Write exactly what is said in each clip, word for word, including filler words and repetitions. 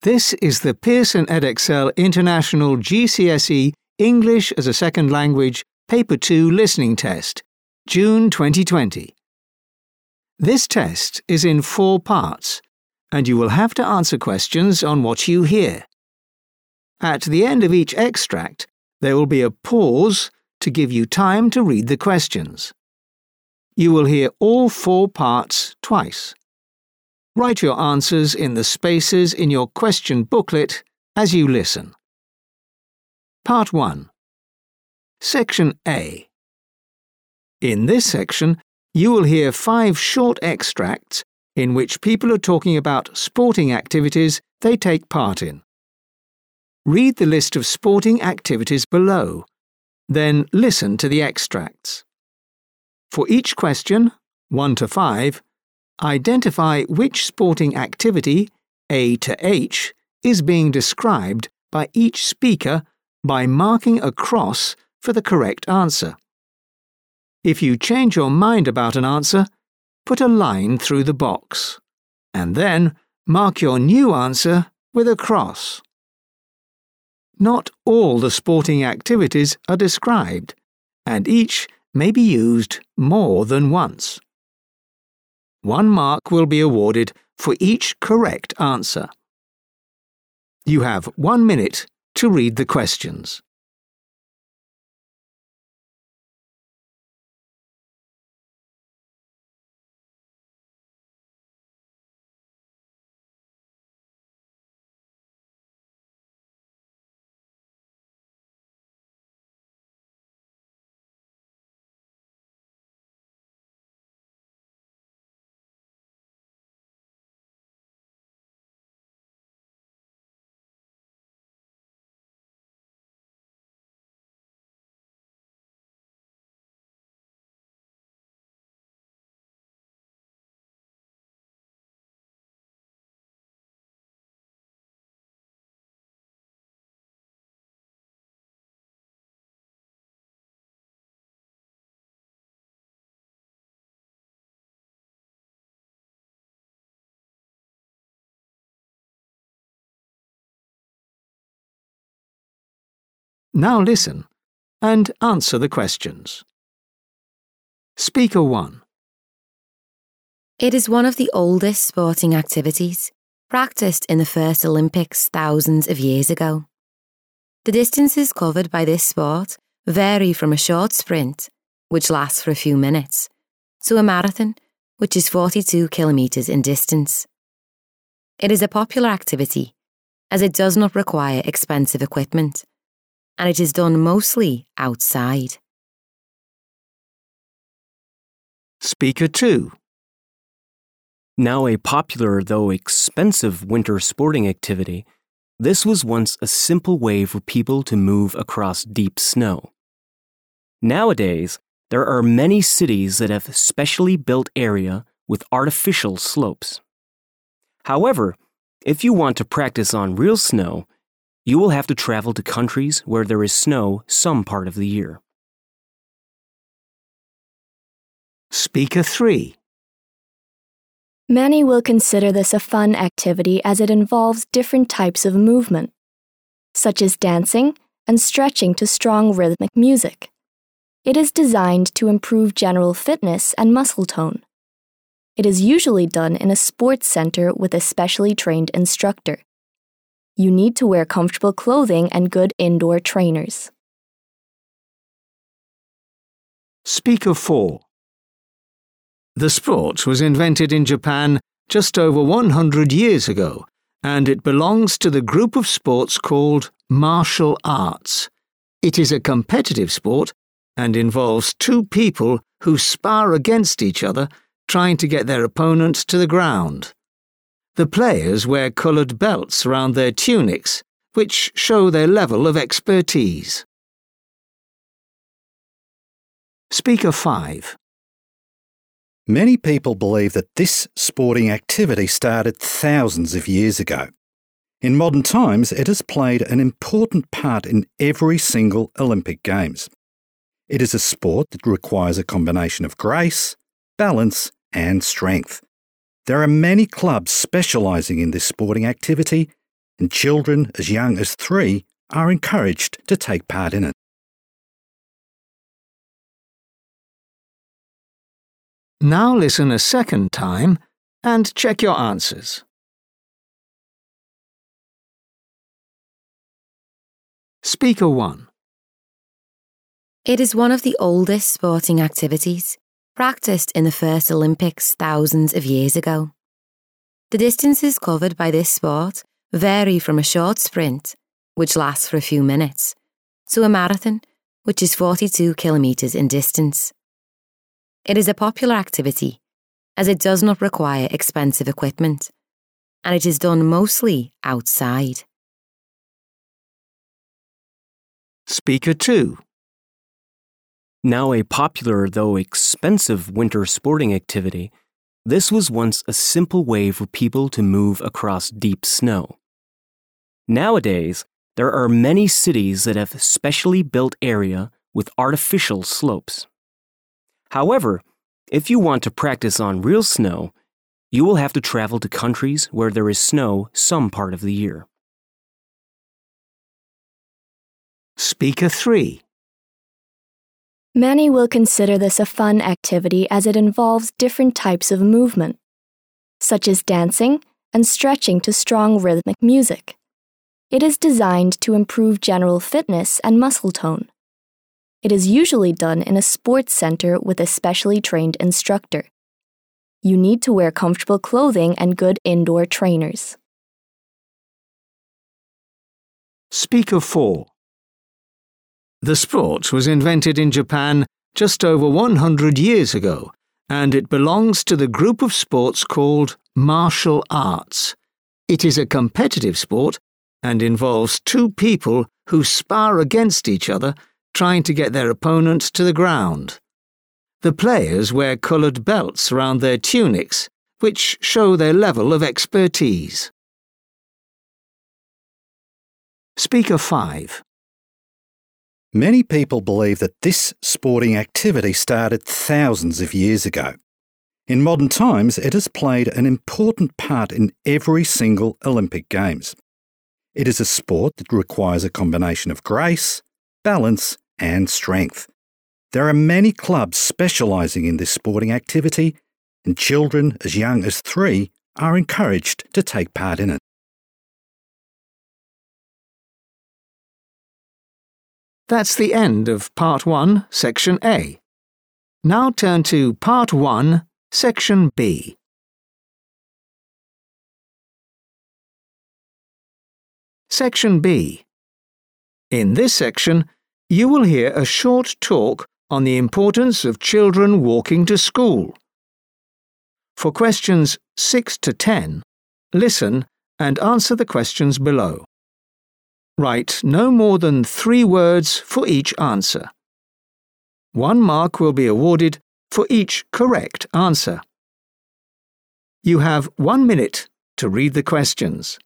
This is the Pearson Edexcel International G C S E English as a Second Language Paper two Listening Test, June twenty twenty. This test is in four parts, and you will have to answer questions on what you hear. At the end of each extract, there will be a pause to give you time to read the questions. You will hear all four parts twice. Write your answers in the spaces in your question booklet as you listen. Part one. Section A. In this section, you will hear five short extracts in which people are talking about sporting activities they take part in. Read the list of sporting activities below, then listen to the extracts. For each question, one to five, identify which sporting activity, A to H, is being described by each speaker by marking a cross for the correct answer. If you change your mind about an answer, put a line through the box, and then mark your new answer with a cross. Not all the sporting activities are described, and each may be used more than once. One mark will be awarded for each correct answer. You have one minute to read the questions. Now listen and answer the questions. Speaker one. It is one of the oldest sporting activities, practiced in the first Olympics thousands of years ago. The distances covered by this sport vary from a short sprint, which lasts for a few minutes, to a marathon, which is forty-two kilometres in distance. It is a popular activity, as it does not require expensive equipment, and it is done mostly outside. Speaker two. Now a popular though expensive winter sporting activity, this was once a simple way for people to move across deep snow. Nowadays, there are many cities that have specially built area with artificial slopes. However, if you want to practice on real snow, you will have to travel to countries where there is snow some part of the year. Speaker three. Many will consider this a fun activity as it involves different types of movement, such as dancing and stretching to strong rhythmic music. It is designed to improve general fitness and muscle tone. It is usually done in a sports center with a specially trained instructor. You need to wear comfortable clothing and good indoor trainers. Speaker four. The sport was invented in Japan just over one hundred years ago, and it belongs to the group of sports called martial arts. It is a competitive sport and involves two people who spar against each other, trying to get their opponent to the ground. The players wear coloured belts around their tunics, which show their level of expertise. Speaker five. Many people believe that this sporting activity started thousands of years ago. In modern times, it has played an important part in every single Olympic Games. It is a sport that requires a combination of grace, balance, and strength. There are many clubs specialising in this sporting activity, and children as young as three are encouraged to take part in it. Now listen a second time and check your answers. Speaker one. It is one of the oldest sporting activities, practiced in the first Olympics thousands of years ago. The distances covered by this sport vary from a short sprint, which lasts for a few minutes, to a marathon, which is forty-two kilometres in distance. It is a popular activity, as it does not require expensive equipment, and it is done mostly outside. Speaker two. Now a popular though expensive winter sporting activity, this was once a simple way for people to move across deep snow. Nowadays, there are many cities that have specially built area with artificial slopes. However, if you want to practice on real snow, you will have to travel to countries where there is snow some part of the year. Speaker three. Many will consider this a fun activity as it involves different types of movement, such as dancing and stretching to strong rhythmic music. It is designed to improve general fitness and muscle tone. It is usually done in a sports center with a specially trained instructor. You need to wear comfortable clothing and good indoor trainers. Speaker four. The sport was invented in Japan just over one hundred years ago, and it belongs to the group of sports called martial arts. It is a competitive sport and involves two people who spar against each other, trying to get their opponent to the ground. The players wear coloured belts around their tunics, which show their level of expertise. Speaker five. Many people believe that this sporting activity started thousands of years ago. In modern times, it has played an important part in every single Olympic Games. It is a sport that requires a combination of grace, balance, and strength. There are many clubs specialising in this sporting activity, and children as young as three are encouraged to take part in it. That's the end of Part one, Section A. Now turn to Part one, Section B. Section B. In this section, you will hear a short talk on the importance of children walking to school. For questions six to ten, listen and answer the questions below. Write no more than three words for each answer. One mark will be awarded for each correct answer. You have one minute to read the questions.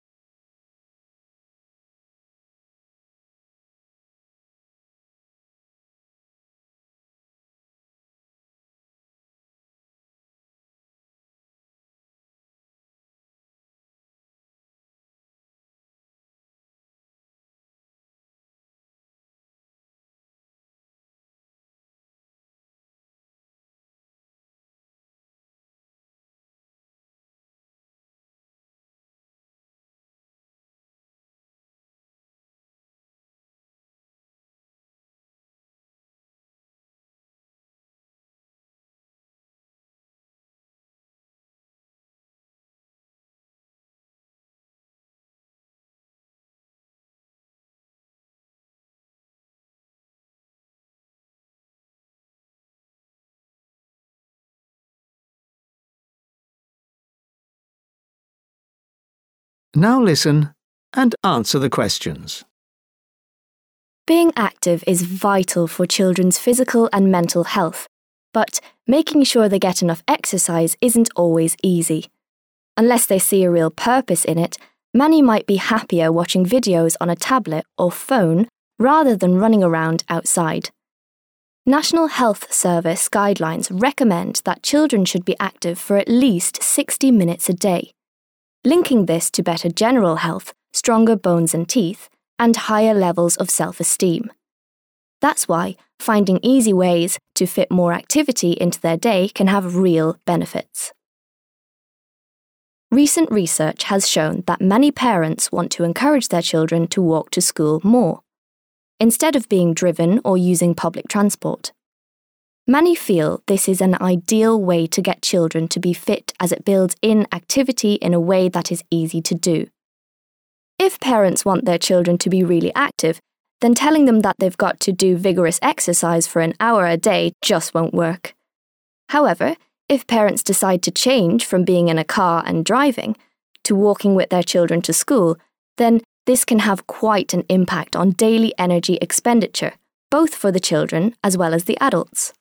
Now listen and answer the questions. Being active is vital for children's physical and mental health, but making sure they get enough exercise isn't always easy. Unless they see a real purpose in it, many might be happier watching videos on a tablet or phone rather than running around outside. National Health Service guidelines recommend that children should be active for at least sixty minutes a day. Linking this to better general health, stronger bones and teeth, and higher levels of self-esteem. That's why finding easy ways to fit more activity into their day can have real benefits. Recent research has shown that many parents want to encourage their children to walk to school more, instead of being driven or using public transport. Many feel this is an ideal way to get children to be fit as it builds in activity in a way that is easy to do. If parents want their children to be really active, then telling them that they've got to do vigorous exercise for an hour a day just won't work. However, if parents decide to change from being in a car and driving to walking with their children to school, then this can have quite an impact on daily energy expenditure, both for the children as well as the adults.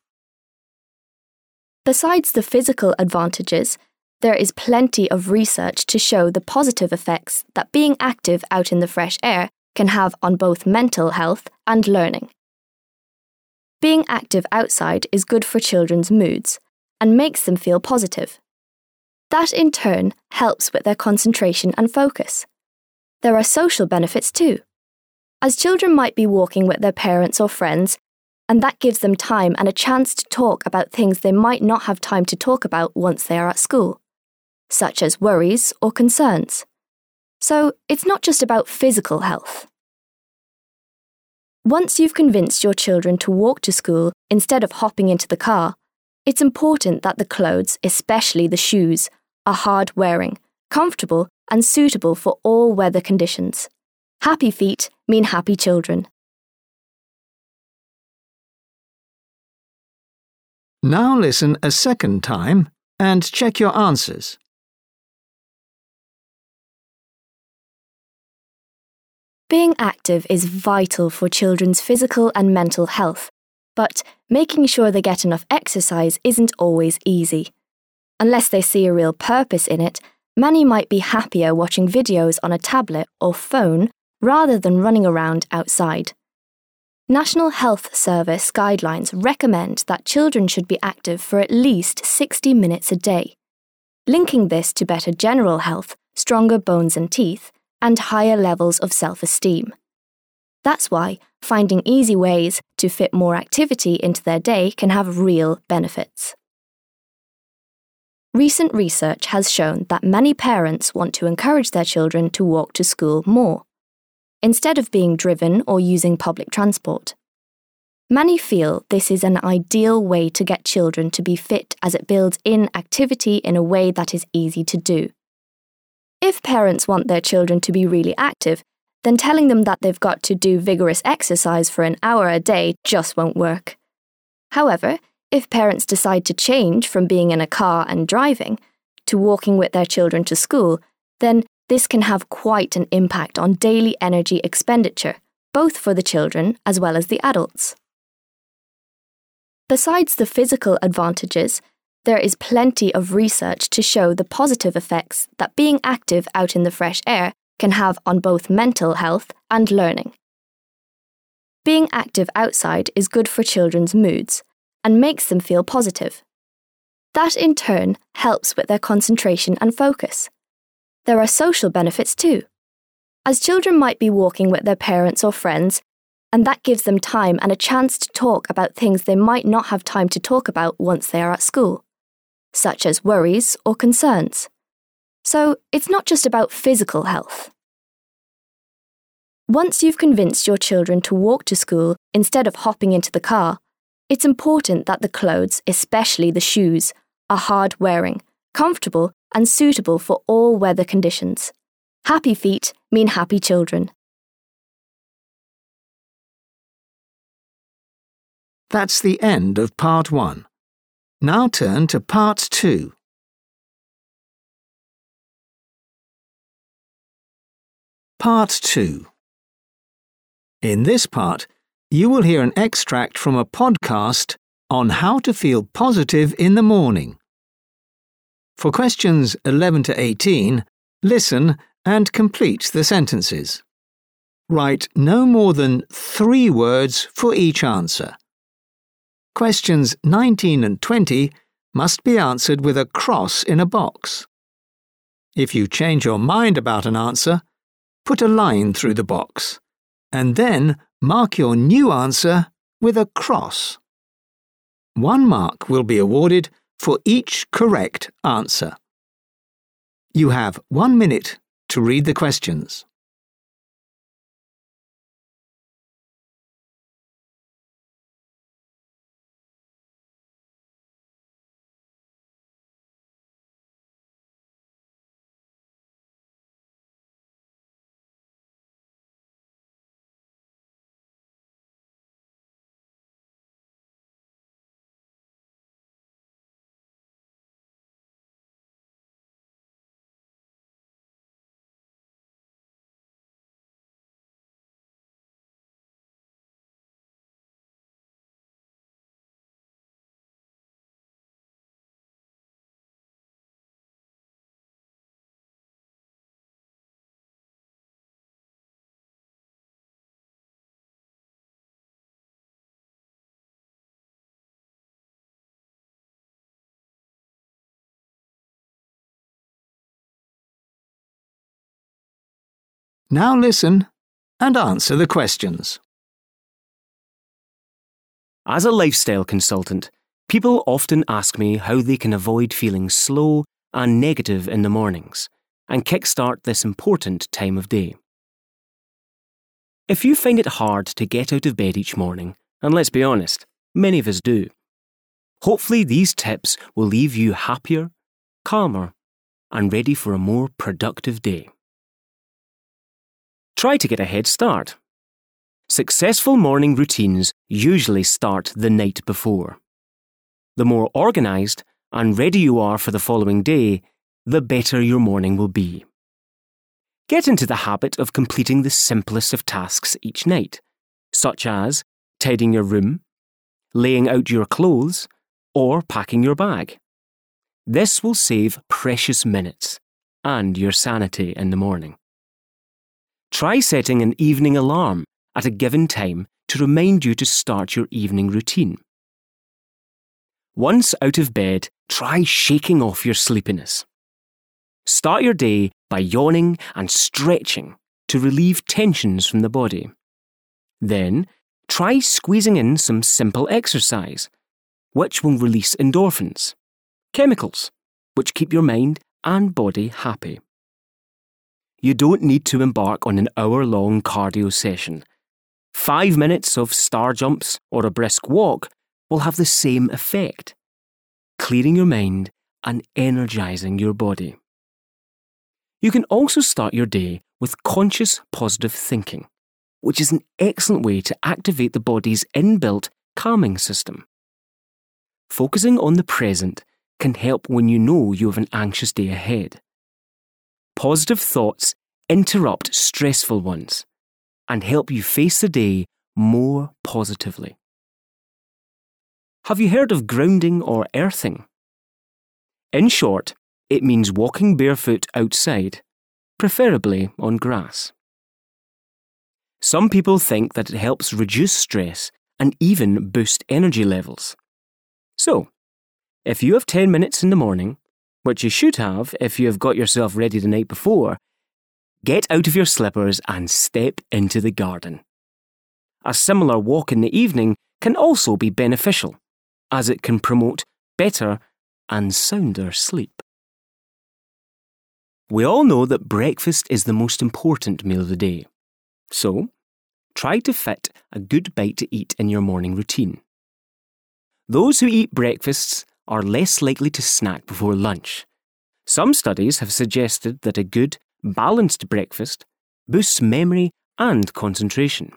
Besides the physical advantages, there is plenty of research to show the positive effects that being active out in the fresh air can have on both mental health and learning. Being active outside is good for children's moods and makes them feel positive. That in turn helps with their concentration and focus. There are social benefits too, as children might be walking with their parents or friends, and that gives them time and a chance to talk about things they might not have time to talk about once they are at school, such as worries or concerns. So it's not just about physical health. Once you've convinced your children to walk to school instead of hopping into the car, it's important that the clothes, especially the shoes, are hard wearing, comfortable, and suitable for all weather conditions. Happy feet mean happy children. Now listen a second time and check your answers. Being active is vital for children's physical and mental health, but making sure they get enough exercise isn't always easy. Unless they see a real purpose in it, many might be happier watching videos on a tablet or phone rather than running around outside. National Health Service guidelines recommend that children should be active for at least sixty minutes a day, linking this to better general health, stronger bones and teeth, and higher levels of self-esteem. That's why finding easy ways to fit more activity into their day can have real benefits. Recent research has shown that many parents want to encourage their children to walk to school more, instead of being driven or using public transport. Many feel this is an ideal way to get children to be fit as it builds in activity in a way that is easy to do. If parents want their children to be really active, then telling them that they've got to do vigorous exercise for an hour a day just won't work. However, if parents decide to change from being in a car and driving to walking with their children to school, then this can have quite an impact on daily energy expenditure, both for the children as well as the adults. Besides the physical advantages, there is plenty of research to show the positive effects that being active out in the fresh air can have on both mental health and learning. Being active outside is good for children's moods and makes them feel positive. That in turn helps with their concentration and focus. There are social benefits too, as children might be walking with their parents or friends, and that gives them time and a chance to talk about things they might not have time to talk about once they are at school, such as worries or concerns. So it's not just about physical health. Once you've convinced your children to walk to school instead of hopping into the car, it's important that the clothes, especially the shoes, are hard wearing, comfortable, and suitable for all weather conditions. Happy feet mean happy children. That's the end of part one. Now turn to part two. Part two. In this part, you will hear an extract from a podcast on how to feel positive in the morning. For questions eleven to eighteen, listen and complete the sentences. Write no more than three words for each answer. Questions nineteen and twenty must be answered with a cross in a box. If you change your mind about an answer, put a line through the box, and then mark your new answer with a cross. One mark will be awarded for each correct answer. You have one minute to read the questions. Now listen and answer the questions. As a lifestyle consultant, people often ask me how they can avoid feeling slow and negative in the mornings and kickstart this important time of day. If you find it hard to get out of bed each morning, and let's be honest, many of us do, hopefully these tips will leave you happier, calmer, and ready for a more productive day. Try to get a head start. Successful morning routines usually start the night before. The more organised and ready you are for the following day, the better your morning will be. Get into the habit of completing the simplest of tasks each night, such as tidying your room, laying out your clothes, or packing your bag. This will save precious minutes and your sanity in the morning. Try setting an evening alarm at a given time to remind you to start your evening routine. Once out of bed, try shaking off your sleepiness. Start your day by yawning and stretching to relieve tensions from the body. Then, try squeezing in some simple exercise, which will release endorphins, chemicals which keep your mind and body happy. You don't need to embark on an hour-long cardio session. Five minutes of star jumps or a brisk walk will have the same effect, clearing your mind and energising your body. You can also start your day with conscious positive thinking, which is an excellent way to activate the body's inbuilt calming system. Focusing on the present can help when you know you have an anxious day ahead. Positive thoughts interrupt stressful ones and help you face the day more positively. Have you heard of grounding or earthing? In short, it means walking barefoot outside, preferably on grass. Some people think that it helps reduce stress and even boost energy levels. So, if you have ten minutes in the morning, which you should have if you have got yourself ready the night before, get out of your slippers and step into the garden. A similar walk in the evening can also be beneficial, as it can promote better and sounder sleep. We all know that breakfast is the most important meal of the day, so try to fit a good bite to eat in your morning routine. Those who eat breakfasts are less likely to snack before lunch. Some studies have suggested that a good, balanced breakfast boosts memory and concentration.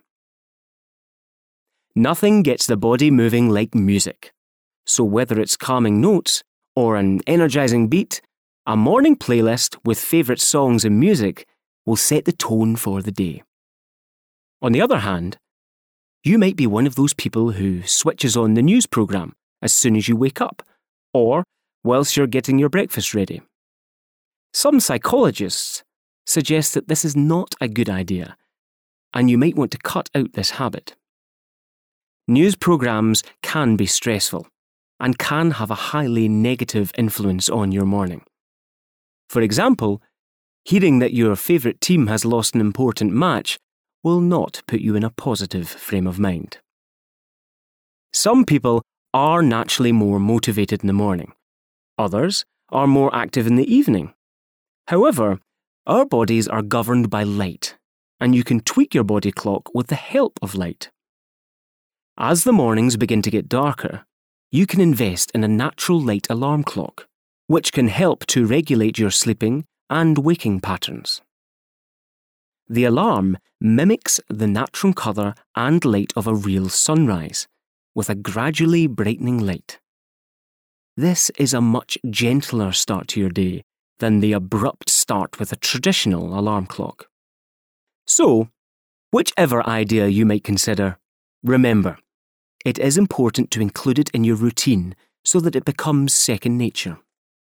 Nothing gets the body moving like music, so whether it's calming notes or an energising beat, a morning playlist with favourite songs and music will set the tone for the day. On the other hand, you might be one of those people who switches on the news programme as soon as you wake up, or whilst you're getting your breakfast ready. Some psychologists suggest that this is not a good idea, and you might want to cut out this habit. News programmes can be stressful and can have a highly negative influence on your morning. For example, Hearing that your favourite team has lost an important match will not put you in a positive frame of mind. Some people are naturally more motivated in the morning. Others are more active in the evening. However, our bodies are governed by light, and you can tweak your body clock with the help of light. As the mornings begin to get darker, you can invest in a natural light alarm clock, which can help to regulate your sleeping and waking patterns. The alarm mimics the natural colour and light of a real sunrise, with a gradually brightening light. This is a much gentler start to your day than the abrupt start with a traditional alarm clock. So, whichever idea you might consider, remember, it is important to include it in your routine so that it becomes second nature.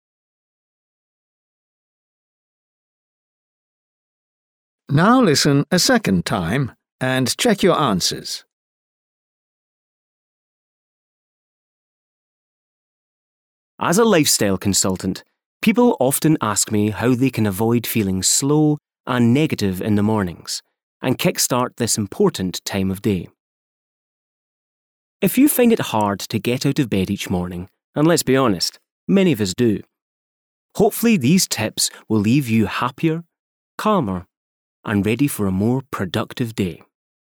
Now listen a second time and check your answers. As a lifestyle consultant, people often ask me how they can avoid feeling slow and negative in the mornings and kickstart this important time of day. If you find it hard to get out of bed each morning, and let's be honest, many of us do, hopefully these tips will leave you happier, calmer, and ready for a more productive day.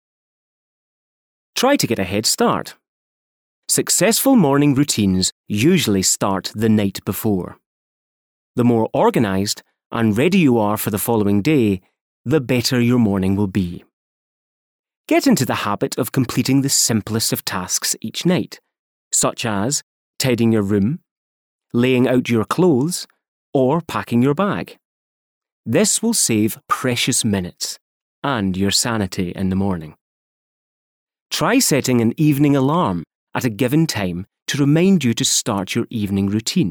Try to get a head start. Successful morning routines usually start the night before. The more organised and ready you are for the following day, the better your morning will be. Get into the habit of completing the simplest of tasks each night, such as tidying your room, laying out your clothes, or packing your bag. This will save precious minutes and your sanity in the morning. Try setting an evening alarm at a given time to remind you to start your evening routine.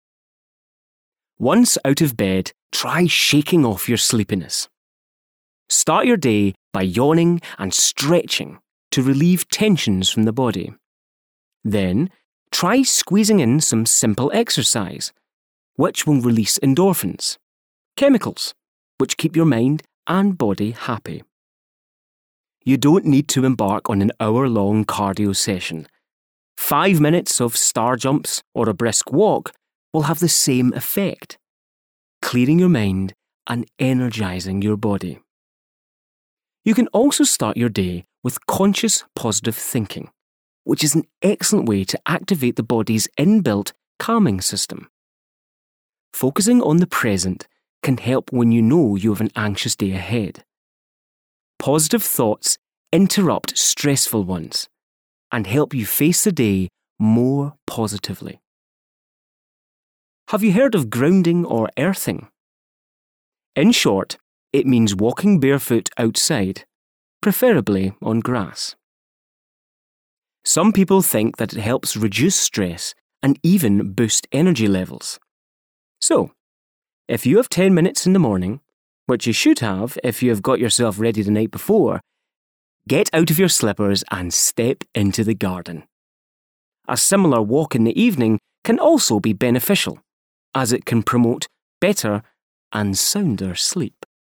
Once out of bed, try shaking off your sleepiness. Start your day by yawning and stretching to relieve tensions from the body. Then, try squeezing in some simple exercise, which will release endorphins, chemicals which keep your mind and body happy. You don't need to embark on an hour-long cardio session. Five minutes of star jumps or a brisk walk will have the same effect, clearing your mind and energising your body. You can also start your day with conscious positive thinking, which is an excellent way to activate the body's inbuilt calming system. Focusing on the present can help when you know you have an anxious day ahead. Positive thoughts interrupt stressful ones and help you face the day more positively. Have you heard of grounding or earthing? In short, it means walking barefoot outside, preferably on grass. Some people think that it helps reduce stress and even boost energy levels. So, if you have ten minutes in the morning, which you should have if you have got yourself ready the night before, get out of your slippers and step into the garden. A similar walk in the evening can also be beneficial, as it can promote better and sounder sleep.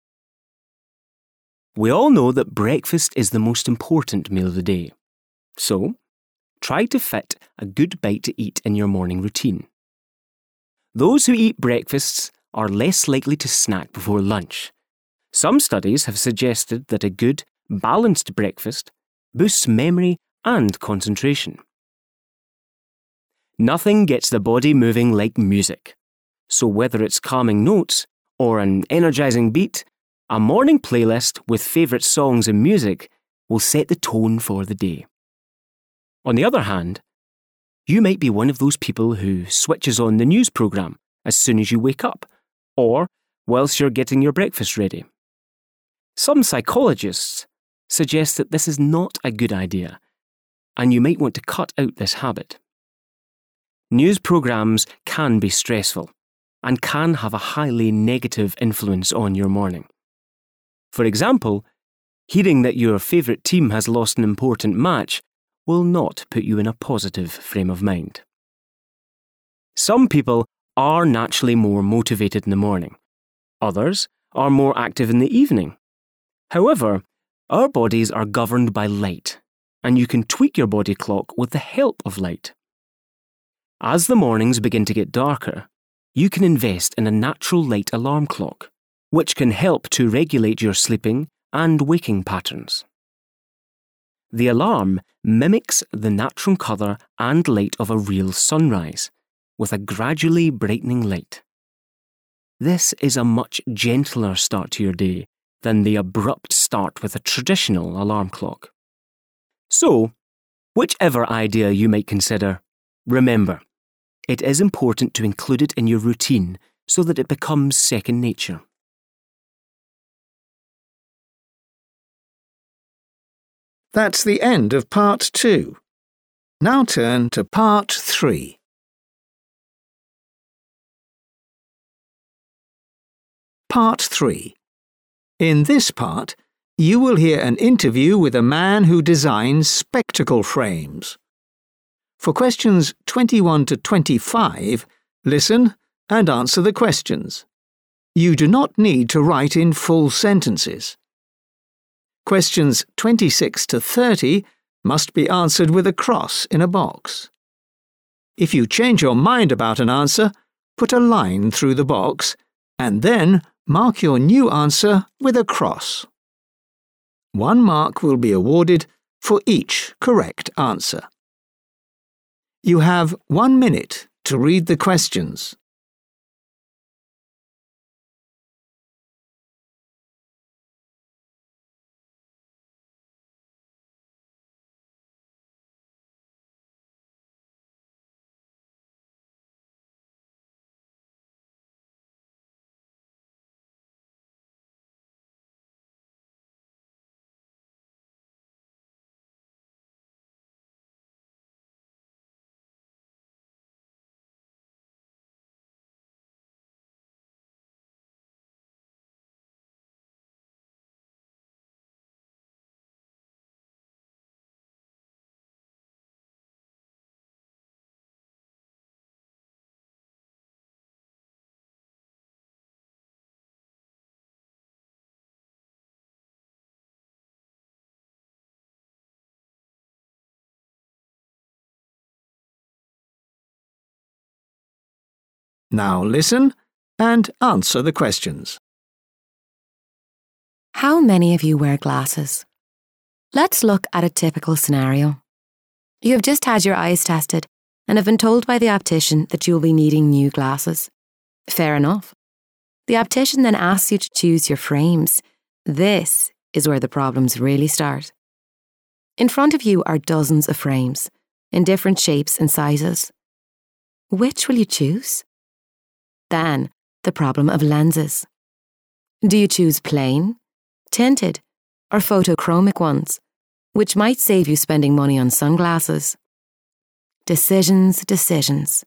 We all know that breakfast is the most important meal of the day, so try to fit a good bite to eat in your morning routine. Those who eat breakfasts are less likely to snack before lunch. Some studies have suggested that a good, balanced breakfast boosts memory and concentration. Nothing gets the body moving like music, so whether it's calming notes or an energising beat, a morning playlist with favourite songs and music will set the tone for the day. On the other hand, you might be one of those people who switches on the news programme as soon as you wake up, or whilst you're getting your breakfast ready. Some psychologists suggest that this is not a good idea, and you might want to cut out this habit. News programmes can be stressful and can have a highly negative influence on your morning. For example, hearing that your favourite team has lost an important match will not put you in a positive frame of mind. Some people are naturally more motivated in the morning. Others are more active in the evening. However, our bodies are governed by light, and you can tweak your body clock with the help of light. As the mornings begin to get darker, you can invest in a natural light alarm clock, which can help to regulate your sleeping and waking patterns. The alarm mimics the natural colour and light of a real sunrise, with a gradually brightening light. This is a much gentler start to your day than the abrupt start with a traditional alarm clock. So, whichever idea you might consider, remember, it is important to include it in your routine so that it becomes second nature. That's the end of part two. Now turn to part three. Part three. In this part, you will hear an interview with a man who designs spectacle frames. For questions twenty-one to twenty-five, listen and answer the questions. You do not need to write in full sentences. Questions twenty-six to thirty must be answered with a cross in a box. If you change your mind about an answer, put a line through the box and then mark your new answer with a cross. One mark will be awarded for each correct answer. You have one minute to read the questions. Now listen and answer the questions. How many of you wear glasses? Let's look at a typical scenario. You have just had your eyes tested and have been told by the optician that you will be needing new glasses. Fair enough. The optician then asks you to choose your frames. This is where the problems really start. In front of you are dozens of frames, in different shapes and sizes. Which will you choose? Then, the problem of lenses. Do you choose plain, tinted, or photochromic ones, which might save you spending money on sunglasses? Decisions, decisions.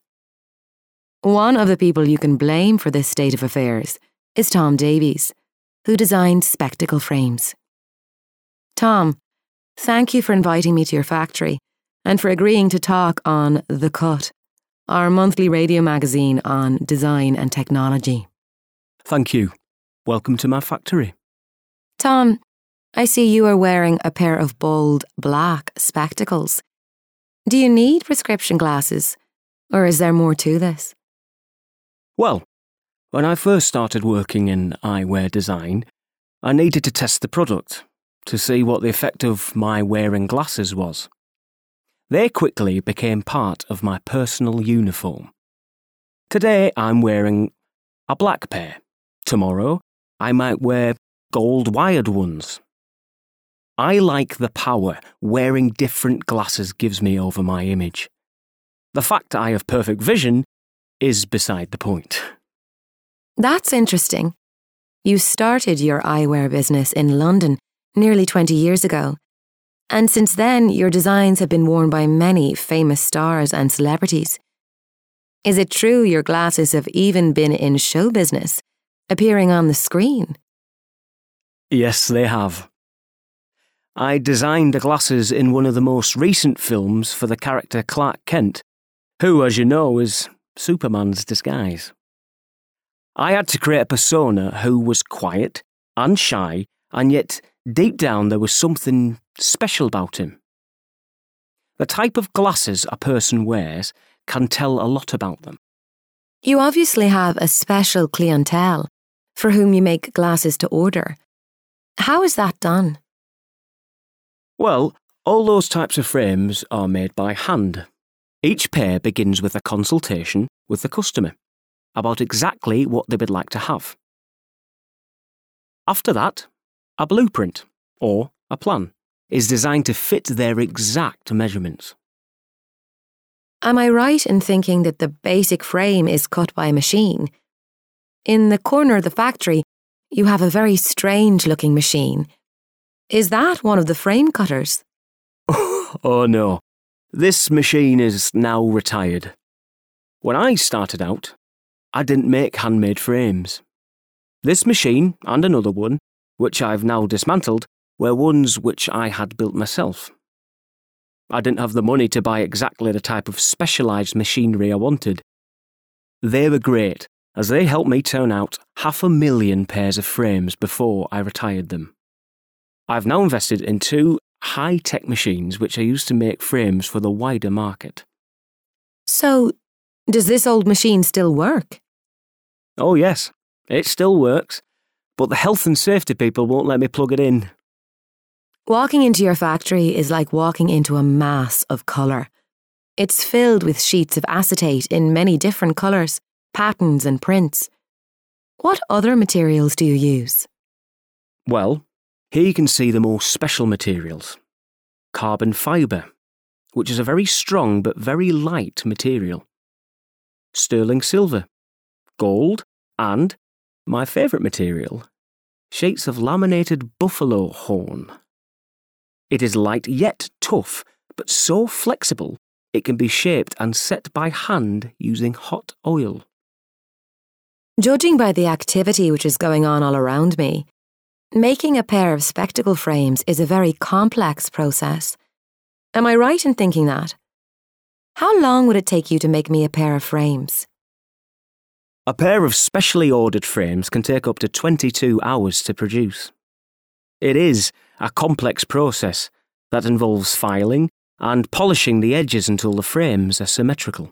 One of the people you can blame for this state of affairs is Tom Davies, who designed spectacle frames. Tom, thank you for inviting me to your factory and for agreeing to talk on The Cut, our monthly radio magazine on design and technology. Thank you. Welcome to my factory. Tom, I see you are wearing a pair of bold black spectacles. Do you need prescription glasses, or is there more to this? Well, when I first started working in eyewear design, I needed to test the product to see what the effect of my wearing glasses was. They quickly became part of my personal uniform. Today I'm wearing a black pair. Tomorrow I might wear gold-wired ones. I like the power wearing different glasses gives me over my image. The fact that I have perfect vision is beside the point. That's interesting. You started your eyewear business in London nearly twenty years ago. And since then, your designs have been worn by many famous stars and celebrities. Is it true your glasses have even been in show business, appearing on the screen? Yes, they have. I designed the glasses in one of the most recent films for the character Clark Kent, who, as you know, is Superman's disguise. I had to create a persona who was quiet and shy, and yet deep down there was something special about him. The type of glasses a person wears can tell a lot about them. You obviously have a special clientele for whom you make glasses to order. How is that done? Well, all those types of frames are made by hand. Each pair begins with a consultation with the customer about exactly what they would like to have. After that, a blueprint, or a plan, is designed to fit their exact measurements. Am I right in thinking that the basic frame is cut by a machine? In the corner of the factory, you have a very strange-looking machine. Is that one of the frame cutters? Oh no, this machine is now retired. When I started out, I didn't make handmade frames. This machine and another one, which I've now dismantled, were ones which I had built myself. I didn't have the money to buy exactly the type of specialised machinery I wanted. They were great, as they helped me turn out half a million pairs of frames before I retired them. I've now invested in two high-tech machines which I use to make frames for the wider market. So, does this old machine still work? Oh yes, it still works, but the health and safety people won't let me plug it in. Walking into your factory is like walking into a mass of colour. It's filled with sheets of acetate in many different colours, patterns and prints. What other materials do you use? Well, here you can see the more special materials. Carbon fibre, which is a very strong but very light material. Sterling silver, gold, and, my favourite material, sheets of laminated buffalo horn. It is light yet tough, but so flexible it can be shaped and set by hand using hot oil. Judging by the activity which is going on all around me, making a pair of spectacle frames is a very complex process. Am I right in thinking that? How long would it take you to make me a pair of frames? A pair of specially ordered frames can take up to twenty-two hours to produce. It is a complex process that involves filing and polishing the edges until the frames are symmetrical.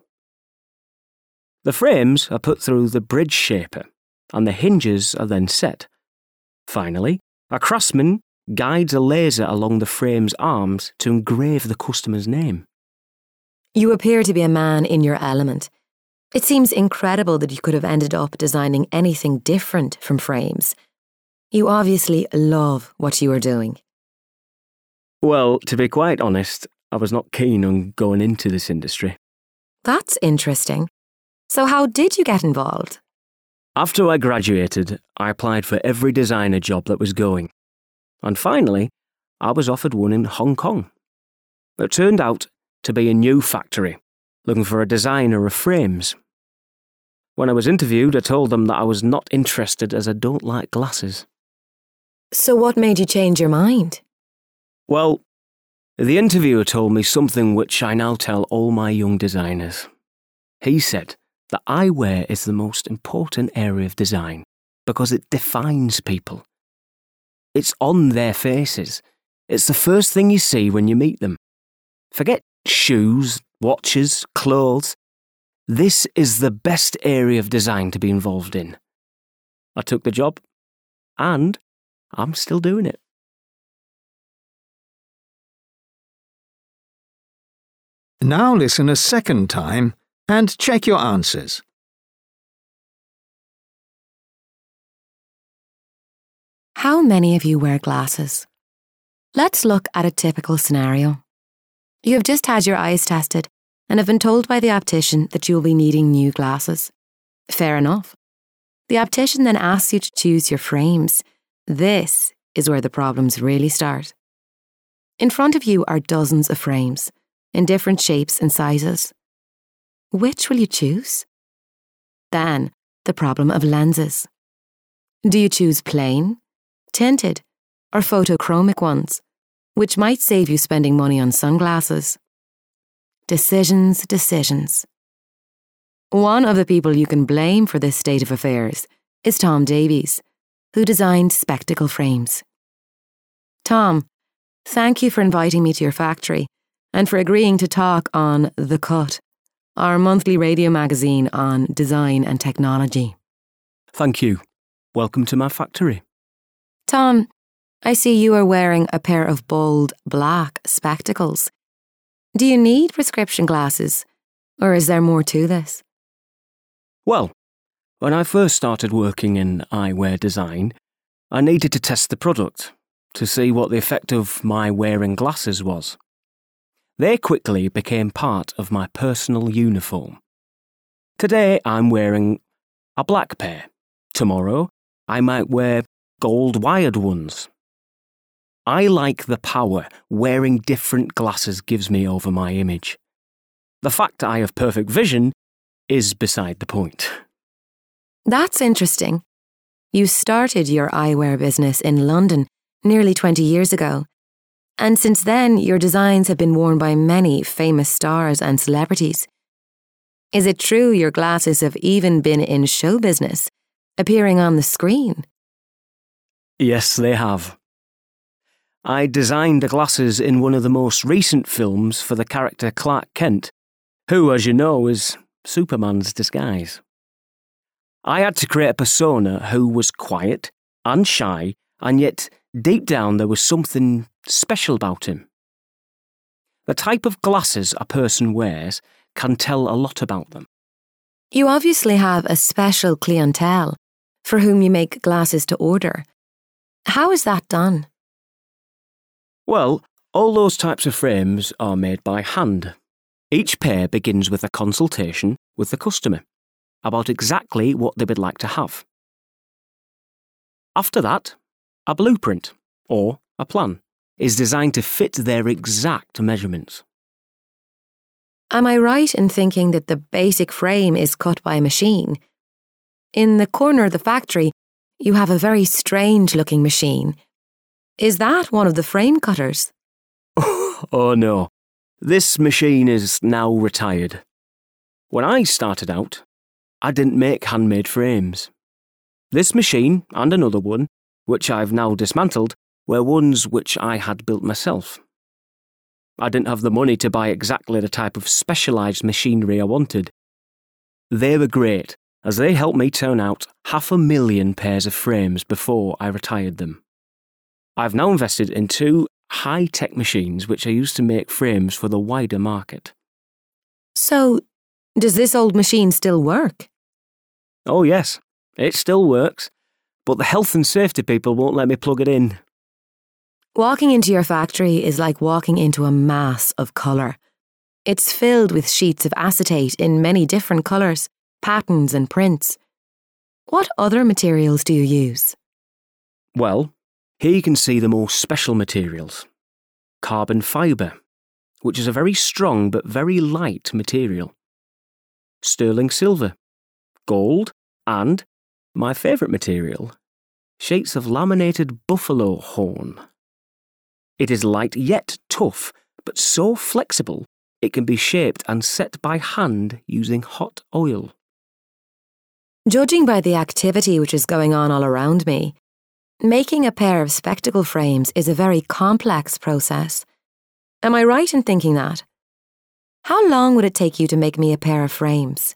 The frames are put through the bridge shaper, and the hinges are then set. Finally, a craftsman guides a laser along the frame's arms to engrave the customer's name. You appear to be a man in your element. It seems incredible that you could have ended up designing anything different from frames. You obviously love what you are doing. Well, to be quite honest, I was not keen on going into this industry. That's interesting. So how did you get involved? After I graduated, I applied for every designer job that was going. And finally, I was offered one in Hong Kong. It turned out to be a new factory, looking for a designer of frames. When I was interviewed, I told them that I was not interested as I don't like glasses. So what made you change your mind? Well, the interviewer told me something which I now tell all my young designers. He said that eyewear is the most important area of design because it defines people. It's on their faces. It's the first thing you see when you meet them. Forget shoes, watches, clothes. This is the best area of design to be involved in. I took the job, and I'm still doing it. Now listen a second time and check your answers. How many of you wear glasses? Let's look at a typical scenario. You have just had your eyes tested and have been told by the optician that you will be needing new glasses. Fair enough. The optician then asks you to choose your frames. This is where the problems really start. In front of you are dozens of frames, in different shapes and sizes. Which will you choose? Then, the problem of lenses. Do you choose plain, tinted, or photochromic ones, which might save you spending money on sunglasses? Decisions, decisions. One of the people you can blame for this state of affairs is Tom Davies, who designed spectacle frames. Tom, thank you for inviting me to your factory and for agreeing to talk on The Cut, our monthly radio magazine on design and technology. Thank you. Welcome to my factory. Tom, I see you are wearing a pair of bold black spectacles. Do you need prescription glasses, or is there more to this? Well, when I first started working in eyewear design, I needed to test the product to see what the effect of my wearing glasses was. They quickly became part of my personal uniform. Today I'm wearing a black pair. Tomorrow I might wear gold-wired ones. I like the power wearing different glasses gives me over my image. The fact I have perfect vision is beside the point. That's interesting. You started your eyewear business in London nearly twenty years ago, and since then your designs have been worn by many famous stars and celebrities. Is it true your glasses have even been in show business, appearing on the screen? Yes, they have. I designed the glasses in one of the most recent films for the character Clark Kent, who, as you know, is Superman's disguise. I had to create a persona who was quiet and shy, and yet deep down there was something special about him. The type of glasses a person wears can tell a lot about them. You obviously have a special clientele for whom you make glasses to order. How is that done? Well, all those types of frames are made by hand. Each pair begins with a consultation with the customer about exactly what they would like to have. After that, a blueprint, or a plan, is designed to fit their exact measurements. Am I right in thinking that the basic frame is cut by a machine? In the corner of the factory, you have a very strange-looking machine. Is that one of the frame cutters? Oh no, this machine is now retired. When I started out, I didn't make handmade frames. This machine and another one, which I've now dismantled, were ones which I had built myself. I didn't have the money to buy exactly the type of specialised machinery I wanted. They were great, as they helped me turn out half a million pairs of frames before I retired them. I've now invested in two high-tech machines which I use to make frames for the wider market. So, does this old machine still work? Oh yes, it still works, but the health and safety people won't let me plug it in. Walking into your factory is like walking into a mass of colour. It's filled with sheets of acetate in many different colours, patterns and prints. What other materials do you use? Well, here you can see the more special materials. Carbon fibre, which is a very strong but very light material. Sterling silver, gold, and, my favourite material, sheets of laminated buffalo horn. It is light yet tough, but so flexible it can be shaped and set by hand using hot oil. Judging by the activity which is going on all around me, making a pair of spectacle frames is a very complex process. Am I right in thinking that? How long would it take you to make me a pair of frames?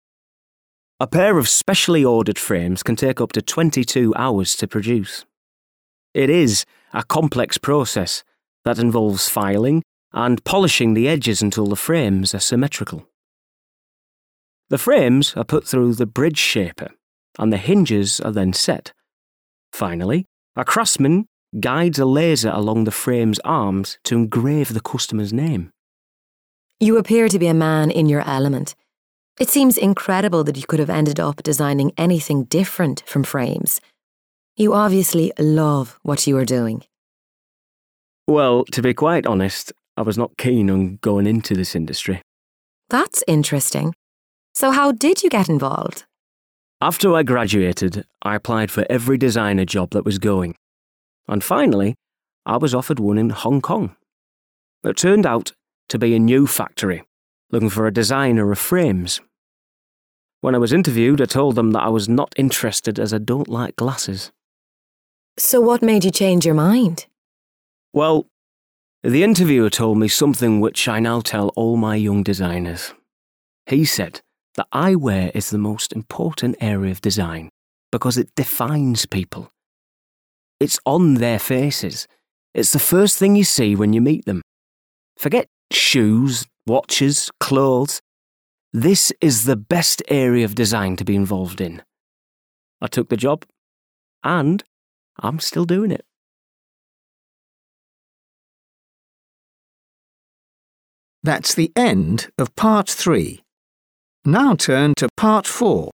A pair of specially ordered frames can take up to twenty-two hours to produce. It is a complex process that involves filing and polishing the edges until the frames are symmetrical. The frames are put through the bridge shaper, and the hinges are then set. Finally, a craftsman guides a laser along the frame's arms to engrave the customer's name. You appear to be a man in your element. It seems incredible that you could have ended up designing anything different from frames. You obviously love what you are doing. Well, to be quite honest, I was not keen on going into this industry. That's interesting. So how did you get involved? After I graduated, I applied for every designer job that was going. And finally, I was offered one in Hong Kong. It turned out to be a new factory, looking for a designer of frames. When I was interviewed, I told them that I was not interested as I don't like glasses. So what made you change your mind? Well, the interviewer told me something which I now tell all my young designers. He said that eyewear is the most important area of design because it defines people. It's on their faces. It's the first thing you see when you meet them. Forget shoes, watches, clothes. This is the best area of design to be involved in. I took the job, and I'm still doing it. That's the end of part three. Now turn to part four.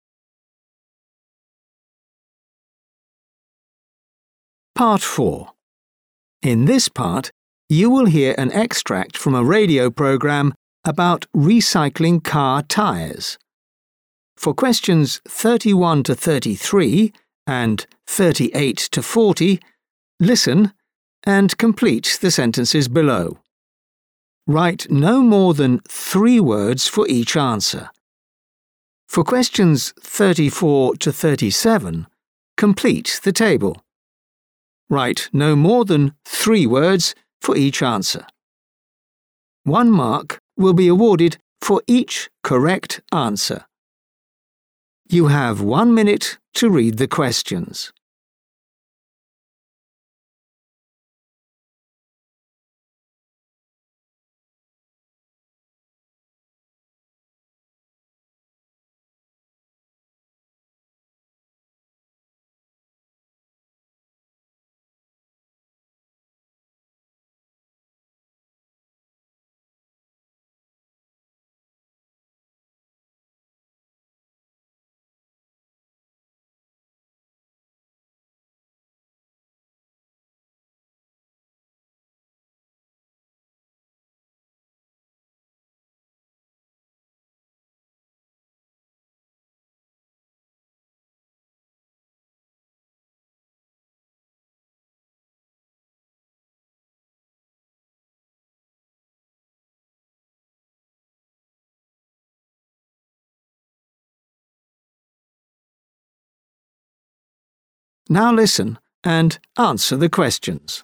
Part four. In this part, you will hear an extract from a radio program about recycling car tyres. For questions thirty-one to thirty-three and thirty-eight to forty, listen and complete the sentences below. Write no more than three words for each answer. For questions thirty-four to thirty-seven, complete the table. Write no more than three words for each answer. One mark will be awarded for each correct answer. You have one minute to read the questions. Now listen and answer the questions.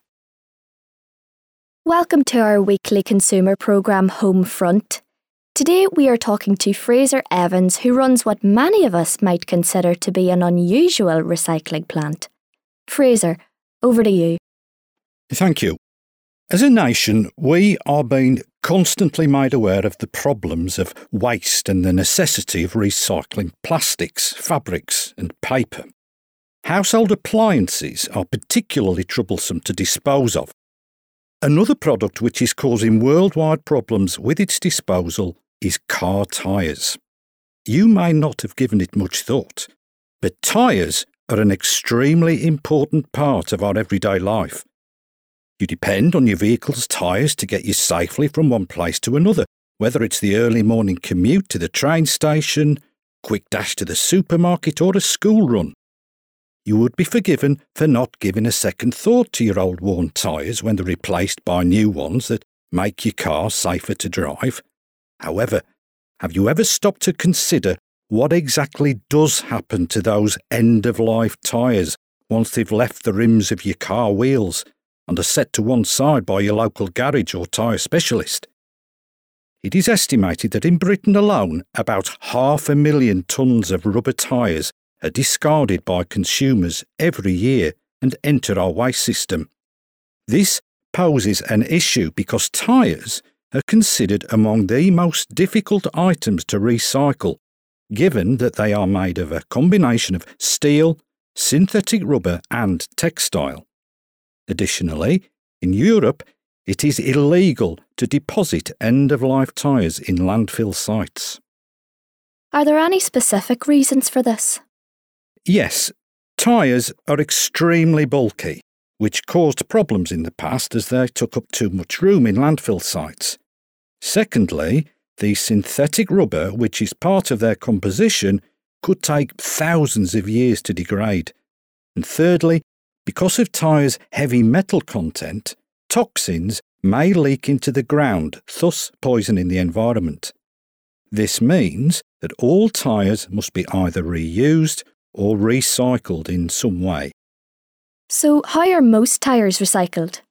Welcome to our weekly consumer programme Home Front. Today we are talking to Fraser Evans, who runs what many of us might consider to be an unusual recycling plant. Fraser, over to you. Thank you. As a nation, we are being constantly made aware of the problems of waste and the necessity of recycling plastics, fabrics and paper. Household appliances are particularly troublesome to dispose of. Another product which is causing worldwide problems with its disposal is car tyres. You may not have given it much thought, but tyres are an extremely important part of our everyday life. You depend on your vehicle's tyres to get you safely from one place to another, whether it's the early morning commute to the train station, quick dash to the supermarket or a school run. You would be forgiven for not giving a second thought to your old worn tyres when they're replaced by new ones that make your car safer to drive. However, have you ever stopped to consider what exactly does happen to those end-of-life tyres once they've left the rims of your car wheels and are set to one side by your local garage or tyre specialist? It is estimated that in Britain alone, about half a million tonnes of rubber tyres are discarded by consumers every year and enter our waste system. This poses an issue because tyres are considered among the most difficult items to recycle, given that they are made of a combination of steel, synthetic rubber and textile. Additionally, in Europe, it is illegal to deposit end-of-life tyres in landfill sites. Are there any specific reasons for this? Yes, tyres are extremely bulky, which caused problems in the past as they took up too much room in landfill sites. Secondly, the synthetic rubber, which is part of their composition, could take thousands of years to degrade. And thirdly, because of tyres' heavy metal content, toxins may leak into the ground, thus poisoning the environment. This means that all tyres must be either reused or recycled in some way. So, how are most tyres recycled?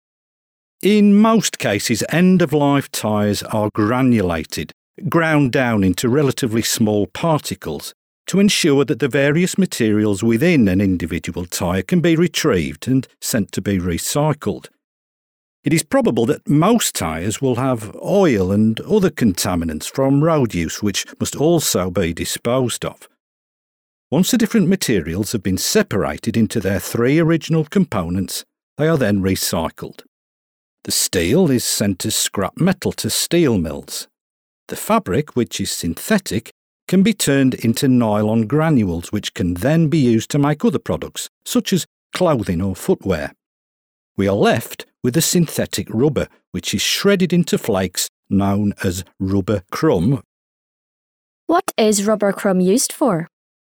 In most cases, end-of-life tyres are granulated, ground down into relatively small particles to ensure that the various materials within an individual tyre can be retrieved and sent to be recycled. It is probable that most tyres will have oil and other contaminants from road use which must also be disposed of. Once the different materials have been separated into their three original components, they are then recycled. The steel is sent as scrap metal to steel mills. The fabric, which is synthetic, can be turned into nylon granules which can then be used to make other products, such as clothing or footwear. We are left with a synthetic rubber, which is shredded into flakes known as rubber crumb. What is rubber crumb used for?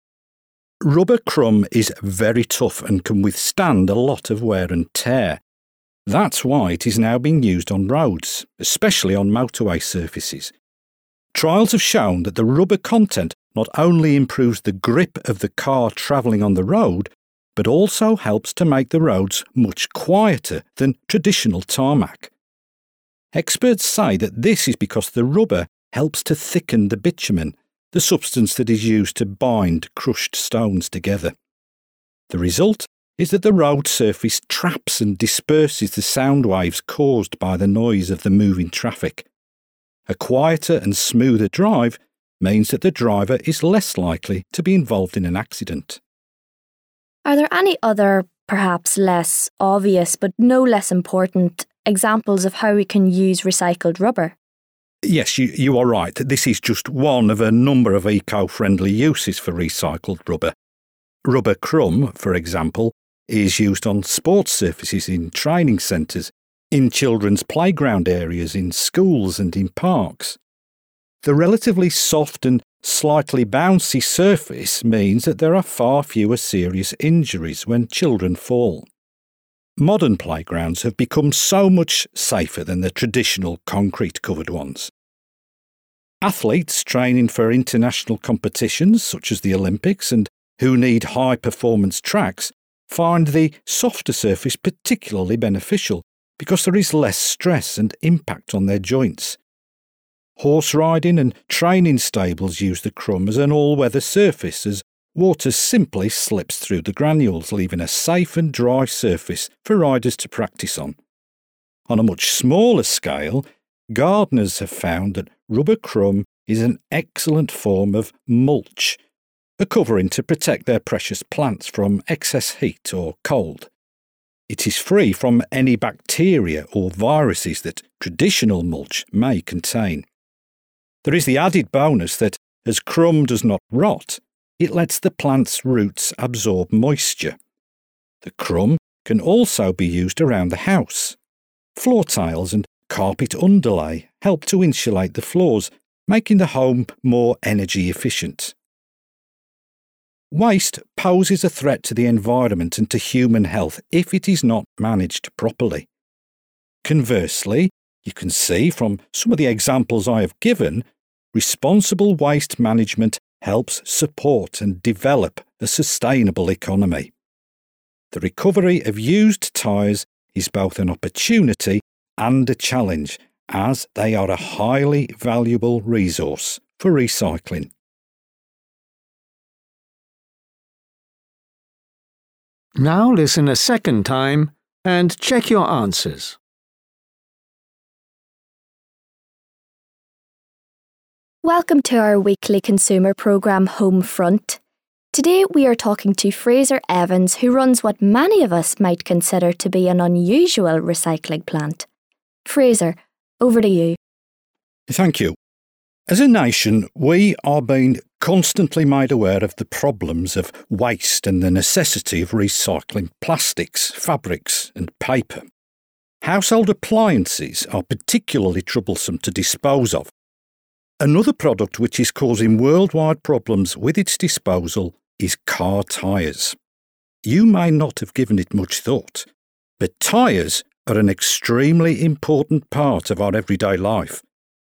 Rubber crumb is very tough and can withstand a lot of wear and tear. That's why it is now being used on roads, especially on motorway surfaces. Trials have shown that the rubber content not only improves the grip of the car travelling on the road, but also helps to make the roads much quieter than traditional tarmac. Experts say that this is because the rubber helps to thicken the bitumen, the substance that is used to bind crushed stones together. The result is that the road surface traps and disperses the sound waves caused by the noise of the moving traffic. A quieter and smoother drive means that the driver is less likely to be involved in an accident. Are there any other, perhaps less obvious but no less important, examples of how we can use recycled rubber? Yes, you, you are right. This is just one of a number of eco-friendly uses for recycled rubber. Rubber crumb, for example, is used on sports surfaces in training centres, in children's playground areas, in schools and in parks. The relatively soft and slightly bouncy surface means that there are far fewer serious injuries when children fall. Modern playgrounds have become so much safer than the traditional concrete-covered ones. Athletes training for international competitions such as the Olympics and who need high-performance tracks find the softer surface particularly beneficial because there is less stress and impact on their joints. Horse riding and training stables use the crumb as an all-weather surface as water simply slips through the granules, leaving a safe and dry surface for riders to practice on. On a much smaller scale, gardeners have found that rubber crumb is an excellent form of mulch, a covering to protect their precious plants from excess heat or cold. It is free from any bacteria or viruses that traditional mulch may contain. There is the added bonus that, as crumb does not rot, it lets the plant's roots absorb moisture. The crumb can also be used around the house. Floor tiles and carpet underlay help to insulate the floors, making the home more energy efficient. Waste poses a threat to the environment and to human health if it is not managed properly. Conversely, you can see from some of the examples I have given, responsible waste management helps support and develop a sustainable economy. The recovery of used tyres is both an opportunity and a challenge, as they are a highly valuable resource for recycling. Now listen a second time and check your answers. Welcome to our weekly consumer programme Homefront. Today we are talking to Fraser Evans, who runs what many of us might consider to be an unusual recycling plant. Fraser, over to you. Thank you. As a nation, we are being constantly made aware of the problems of waste and the necessity of recycling plastics, fabrics and paper. Household appliances are particularly troublesome to dispose of. Another product which is causing worldwide problems with its disposal is car tyres. You may not have given it much thought, but tyres are an extremely important part of our everyday life.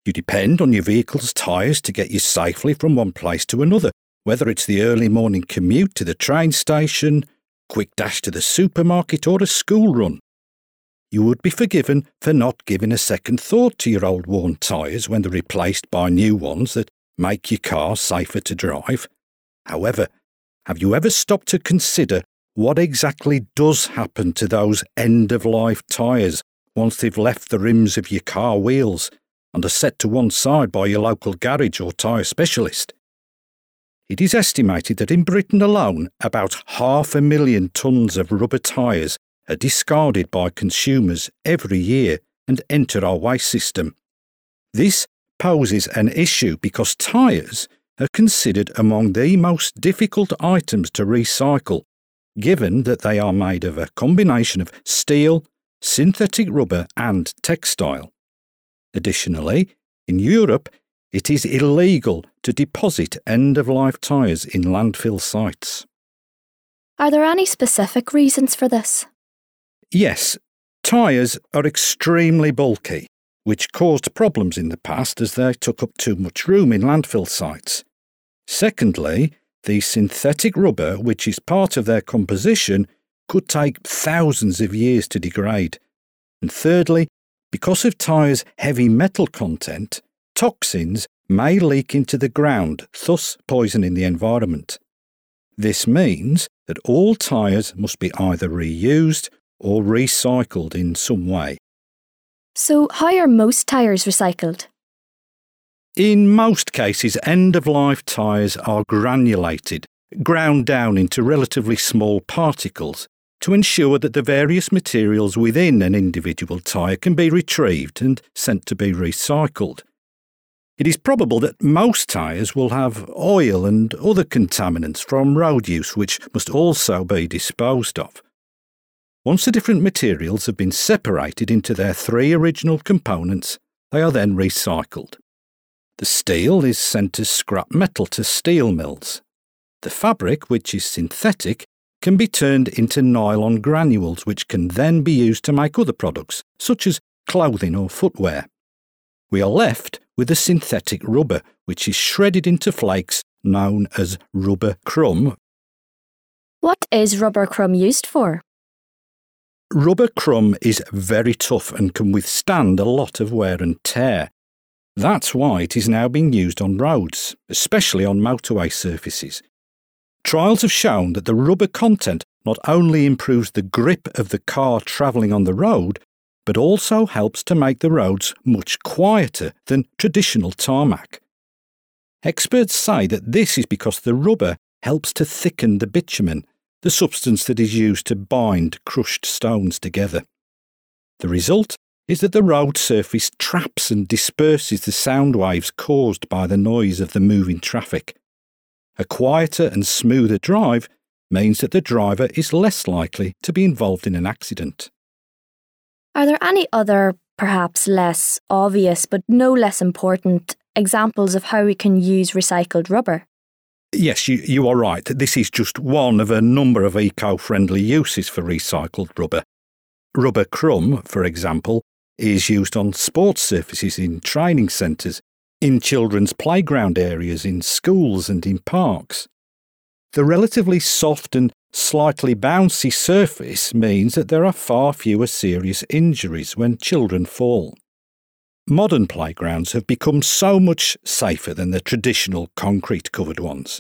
You depend on your vehicle's tyres to get you safely from one place to another, whether it's the early morning commute to the train station, quick dash to the supermarket, or a school run. You would be forgiven for not giving a second thought to your old worn tyres when they're replaced by new ones that make your car safer to drive. However, have you ever stopped to consider what exactly does happen to those end-of-life tyres once they've left the rims of your car wheels and are set to one side by your local garage or tyre specialist? It is estimated that in Britain alone, about half a million tonnes of rubber tyres are discarded by consumers every year and enter our waste system. This poses an issue because tyres are considered among the most difficult items to recycle, given that they are made of a combination of steel, synthetic rubber and textile. Additionally, in Europe, it is illegal to deposit end-of-life tyres in landfill sites. Are there any specific reasons for this? Yes, tyres are extremely bulky, which caused problems in the past as they took up too much room in landfill sites. Secondly, the synthetic rubber, which is part of their composition, could take thousands of years to degrade. And thirdly, because of tyres' heavy metal content, toxins may leak into the ground, thus poisoning the environment. This means that all tyres must be either reused or recycled in some way. So, how are most tyres recycled? In most cases, end-of-life tyres are granulated, ground down into relatively small particles to ensure that the various materials within an individual tyre can be retrieved and sent to be recycled. It is probable that most tyres will have oil and other contaminants from road use which must also be disposed of. Once the different materials have been separated into their three original components, they are then recycled. The steel is sent as scrap metal to steel mills. The fabric, which is synthetic, can be turned into nylon granules which can then be used to make other products, such as clothing or footwear. We are left with the synthetic rubber, which is shredded into flakes known as rubber crumb. What is rubber crumb used for? Rubber crumb is very tough and can withstand a lot of wear and tear. That's why it is now being used on roads, especially on motorway surfaces. Trials have shown that the rubber content not only improves the grip of the car travelling on the road, but also helps to make the roads much quieter than traditional tarmac. Experts say that this is because the rubber helps to thicken the bitumen, the substance that is used to bind crushed stones together. The result is that the road surface traps and disperses the sound waves caused by the noise of the moving traffic. A quieter and smoother drive means that the driver is less likely to be involved in an accident. Are there any other, perhaps less obvious but no less important, examples of how we can use recycled rubber? Yes, you, you are right. This is just one of a number of eco-friendly uses for recycled rubber. Rubber crumb, for example, is used on sports surfaces in training centres, in children's playground areas, in schools and in parks. The relatively soft and slightly bouncy surface means that there are far fewer serious injuries when children fall. Modern playgrounds have become so much safer than the traditional concrete-covered ones.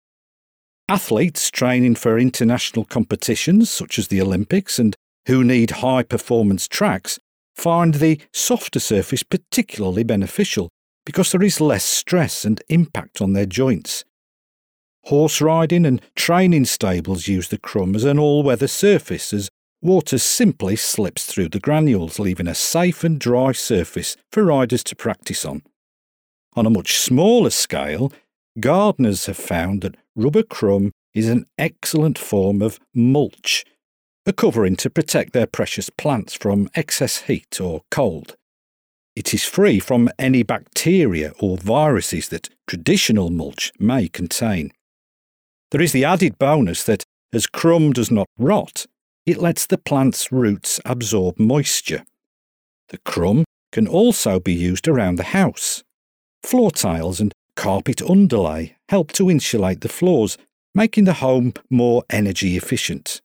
Athletes training for international competitions such as the Olympics and who need high-performance tracks find the softer surface particularly beneficial because there is less stress and impact on their joints. Horse riding and training stables use the crumb as an all-weather surface as water simply slips through the granules, leaving a safe and dry surface for riders to practice on. On a much smaller scale, gardeners have found that rubber crumb is an excellent form of mulch, a covering to protect their precious plants from excess heat or cold. It is free from any bacteria or viruses that traditional mulch may contain. There is the added bonus that, as crumb does not rot, it lets the plant's roots absorb moisture. The crumb can also be used around the house. Floor tiles and carpet underlay help to insulate the floors, making the home more energy efficient.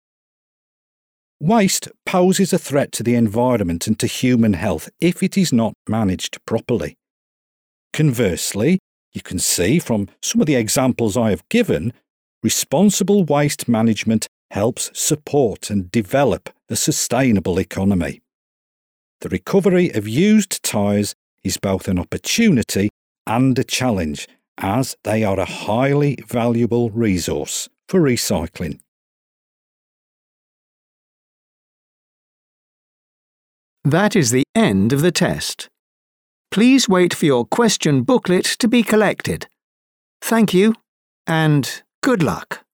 Waste poses a threat to the environment and to human health if it is not managed properly. Conversely, you can see from some of the examples I have given, responsible waste management helps support and develop a sustainable economy. The recovery of used tyres is both an opportunity and a challenge, as they are a highly valuable resource for recycling. That is the end of the test. Please wait for your question booklet to be collected. Thank you, and good luck.